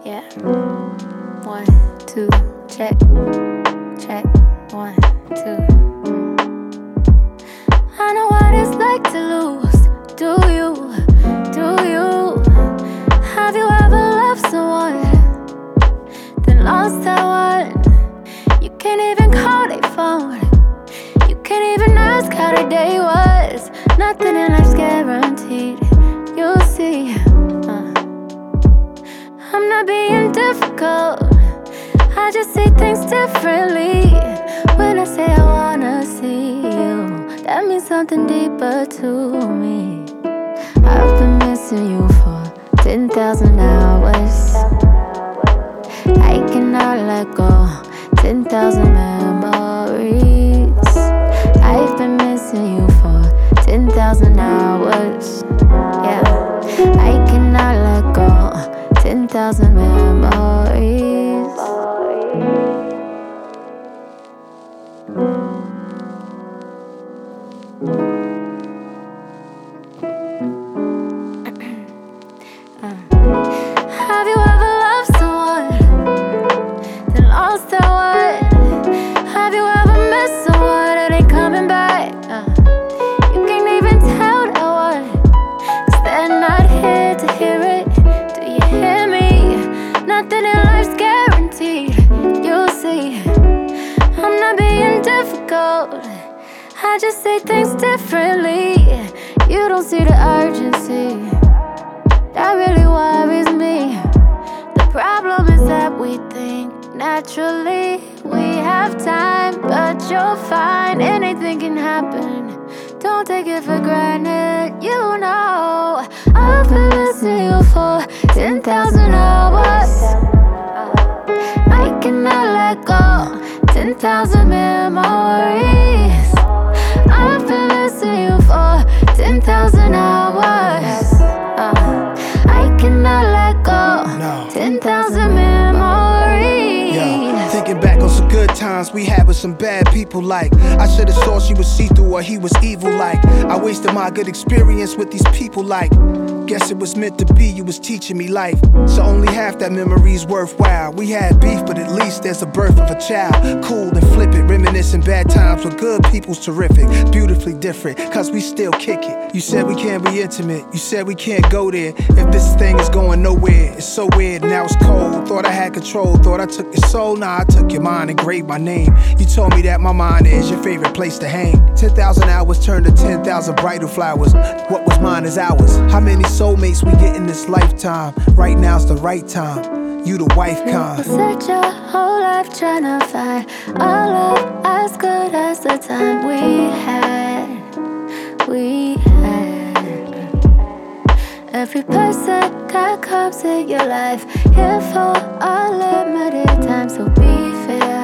Yeah. 1, 2, check. Check. 1, 2. I know what it's like to lose. Do you? Have you ever loved someone, then lost that one? You can't even call their phone. You can't even ask how their day was. Nothing in life's guaranteed. You'll see. I'm not being difficult. I just see things differently. When I say I wanna see you, that means something deeper to me. I've been missing you for 10,000 hours. I cannot let go. 10,000 memories. I've been missing you for 10,000 hours. Yeah, I cannot let go. 10,000 memories. Have you ever loved someone, then lost that one? Have you ever missed someone that ain't coming back? You can't even tell that one, 'cause they're not here to hear it. Do you hear me? Nothing in life's guaranteed. You'll see. I'm not being difficult. I just say things differently. You don't see the urgency. That really worries me. The problem is that we think naturally we have time, but you'll find anything can happen. Don't take it for granted, you know. I've been missing you for 10,000 hours. I cannot let go. 10,000 memories. I've been missing you for 10,000 hours. I cannot let go. 10,000 memories. Yeah. Thinking back on some good times we had with some bad people. Like, I should've thought she was see-through or he was evil. Like, I wasted my good experience with these people. Like, guess it was meant to be, you was teaching me life. So only half that memory's worthwhile. We had beef, but at least there's a birth of a child. Cool and flip it, reminiscing bad times with good people's terrific. Beautifully different, cause we still kick it. You said we can't be intimate, you said we can't go there. If this thing is going nowhere, it's so weird, now it's cold. Thought I had control, thought I took your soul. Nah, I took your mind and engraved my name. You told me that my mind is your favorite place to hang. 10,000 hours turned to 10,000 bridal flowers. What was mine is ours. How many soulmates we get in this lifetime? Right now's the right time. You the wife kind. Search your whole life trying to find a love as good as the time we had. Every person that comes in your life here for a limited time, so be fair.